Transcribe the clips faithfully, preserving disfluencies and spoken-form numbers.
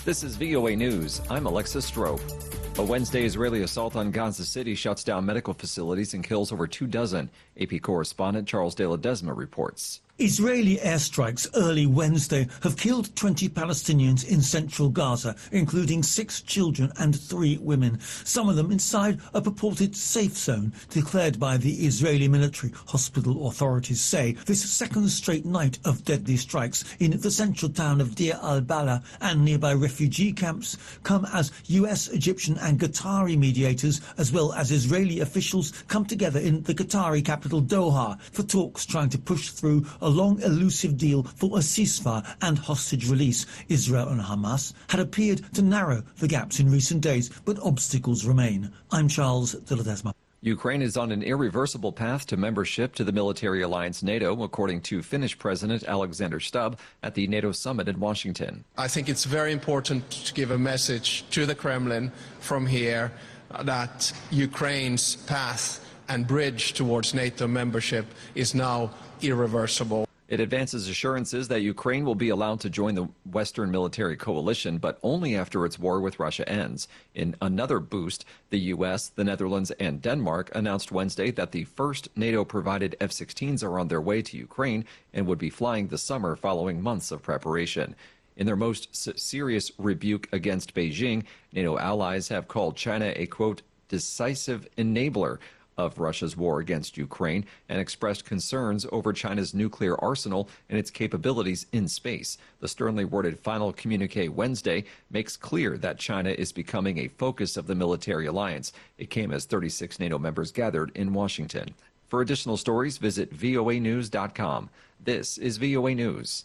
This is V O A News. I'm Alexis Strope. A Wednesday Israeli assault on Gaza City shuts down medical facilities and kills over two dozen. A P correspondent Charles De La Desma reports. Israeli airstrikes early Wednesday have killed twenty Palestinians in central Gaza, including six children and three women, some of them inside a purported safe zone declared by the Israeli military. Hospital authorities say this second straight night of deadly strikes in the central town of Deir al-Balah and nearby refugee camps come as U S, Egyptian and Qatari mediators, as well as Israeli officials, come together in the Qatari capital Doha for talks trying to push through a long elusive deal for a ceasefire and hostage release. Israel and Hamas had appeared to narrow the gaps in recent days, but obstacles remain. I'm Charles De La Desma. Ukraine is on an irreversible path to membership to the military alliance NATO, according to Finnish President Alexander Stubb at the NATO summit in Washington. I think it's very important to give a message to the Kremlin from here that Ukraine's path and bridge towards NATO membership is now irreversible. It advances assurances that Ukraine will be allowed to join the Western military coalition, but only after its war with Russia ends. In another boost, the U S, the Netherlands, and Denmark announced Wednesday that the first NATO-provided F sixteens are on their way to Ukraine and would be flying this summer following months of preparation. In their most serious rebuke against Beijing, NATO allies have called China a, quote, decisive enabler of Russia's war against Ukraine and expressed concerns over China's nuclear arsenal and its capabilities in space. The sternly worded final communique Wednesday makes clear that China is becoming a focus of the military alliance. It came as thirty-six NATO members gathered in Washington. For additional stories, visit V O A news dot com. This is V O A News.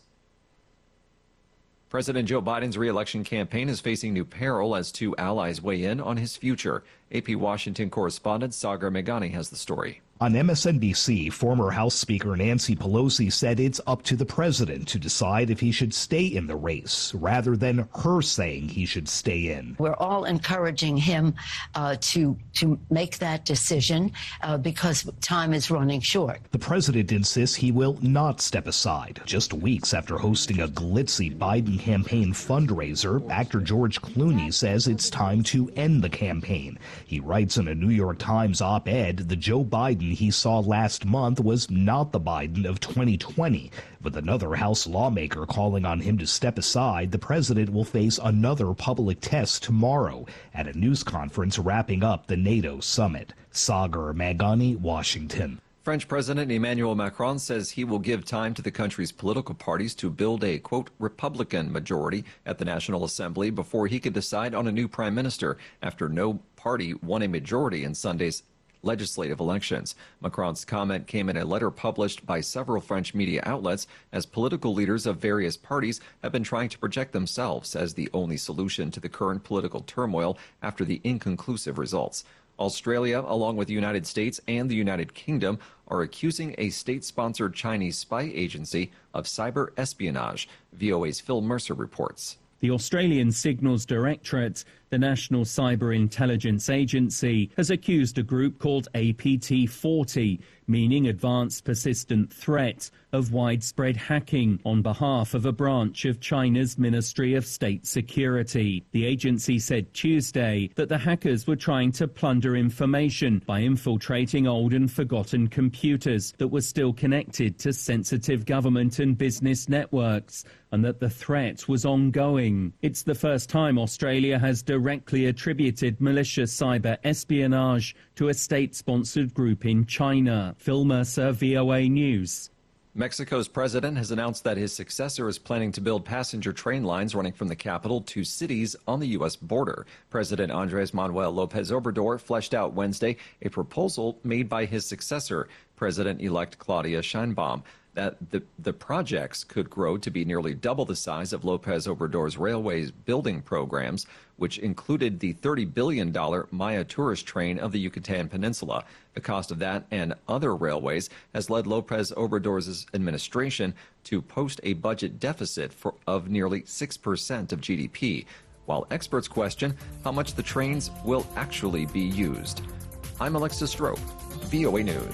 President Joe Biden's re-election campaign is facing new peril as two allies weigh in on his future. A P Washington correspondent Sagar Meghani has the story. On M S N B C, former House Speaker Nancy Pelosi said it's up to the president to decide if he should stay in the race, rather than her saying he should stay in. We're all encouraging him uh, to to make that decision uh, because time is running short. The president insists he will not step aside. Just weeks after hosting a glitzy Biden campaign fundraiser, actor George Clooney says it's time to end the campaign. He writes in a New York Times op-ed, the Joe Biden he saw last month was not the Biden of twenty twenty. With another House lawmaker calling on him to step aside, the president will face another public test tomorrow at a news conference wrapping up the NATO summit. Sagar Meghani, Washington. French President Emmanuel Macron says he will give time to the country's political parties to build a, quote, Republican majority at the National Assembly before he could decide on a new prime minister after no party won a majority in Sunday's legislative elections. Macron's comment came in a letter published by several French media outlets as political leaders of various parties have been trying to project themselves as the only solution to the current political turmoil after the inconclusive results. Australia, along with the United States and the United Kingdom, are accusing a state-sponsored Chinese spy agency of cyber espionage. V O A's Phil Mercer reports. The Australian Signals Directorate, the National Cyber Intelligence Agency, has accused a group called A P T forty, meaning Advanced Persistent Threat, of widespread hacking on behalf of a branch of China's Ministry of State Security. The agency said Tuesday that the hackers were trying to plunder information by infiltrating old and forgotten computers that were still connected to sensitive government and business networks, and that the threat was ongoing. It's the first time Australia has directly attributed malicious cyber espionage to a state-sponsored group in China. Phil Mercer, V O A News. Mexico's president has announced that his successor is planning to build passenger train lines running from the capital to cities on the U S border. President Andres Manuel Lopez Obrador fleshed out Wednesday a proposal made by his successor, President-elect Claudia Sheinbaum, that the, the projects could grow to be nearly double the size of Lopez Obrador's railways building programs, which included the thirty billion dollars Maya tourist train of the Yucatan Peninsula. The cost of that and other railways has led Lopez Obrador's administration to post a budget deficit for, of nearly six percent of G D P, while experts question how much the trains will actually be used. I'm Alexis Strope, V O A News.